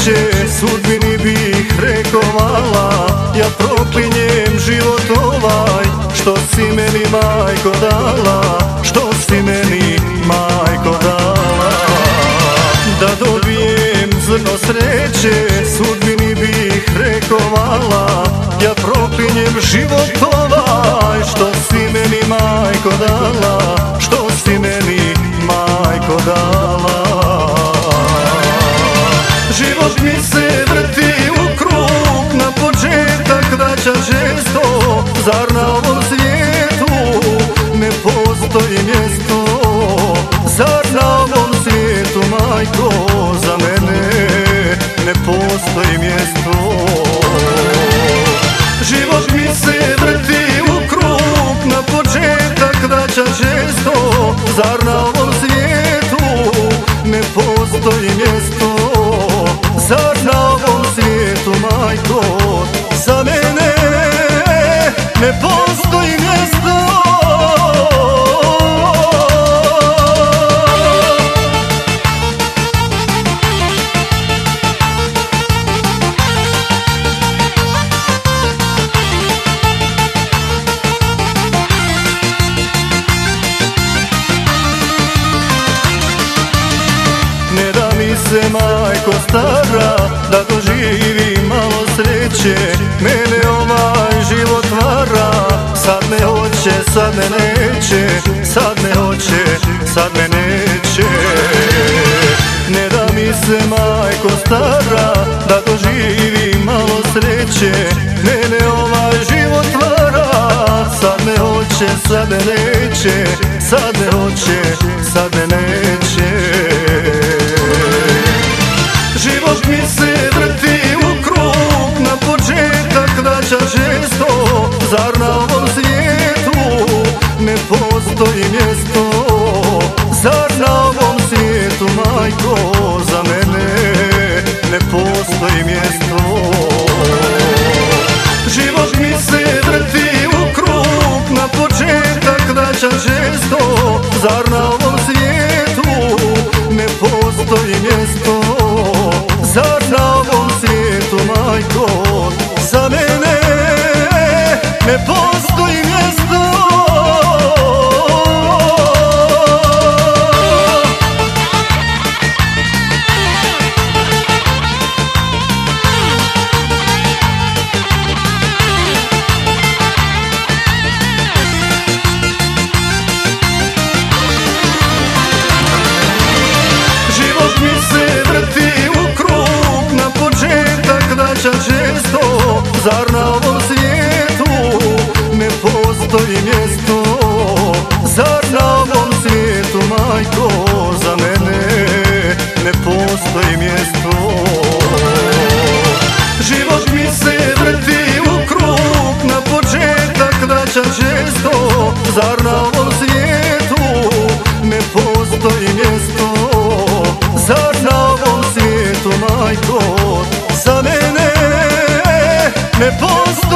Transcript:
sreće sudbini bih rekovala. Ja proklinjem život ovaj što si meni majko dala, što si meni majko dala. Da dobijem zrno sreće sudbini bih rekovala. Ja proklinjem život ovaj što si meni majko dala, što si meni majko dala. Život mi se vrti u krug, na početak vraća često. Zar na ovom svijetu ne postoji mjesto? Zar na ovom svijetu, majko, za mene ne postoji mjesto? Život mi se vrti u krug, na početak vraća često. Zar na ovom svijetu ne postoji mjesto? Zar na ovom svijetu, majko, za mene ne postoji mjesto? Ne da mi se majko stara, da doživim malo sreće. Mene ovaj život vara, sad me hoće, sad me neće. Sad me hoće, sad me neće. Ne da mi se majko stara, da doživim malo sreće. Mene ovaj život vara, sad me hoće, sad me neće. Sad me hoće, sad me neće. Život mi se vrti u krug, na početak vraća često. Zar na ovom svijetu ne postoji mjesto? Zar na ovom svijetu, majko, za mene ne postoji mjesto? Život mi se vrti u krug, na početak vraća često. Zar na ovom svijetu ne postoji mjesto? Zar na ovom svijetu, majko, za mene ne postoji mjesto? Život mi se vrti u krug, na početak vraća često. Zar na ovom svijetu ne postoji mjesto? Zar na ovom svijetu, majko, za mene ne postoji mjesto? Život mi se vrti u krug, na početak vraća često. Zar na ovom svijetu ne postoji mjesto? Zar na ovom svijetu, majko, za mene ne postoji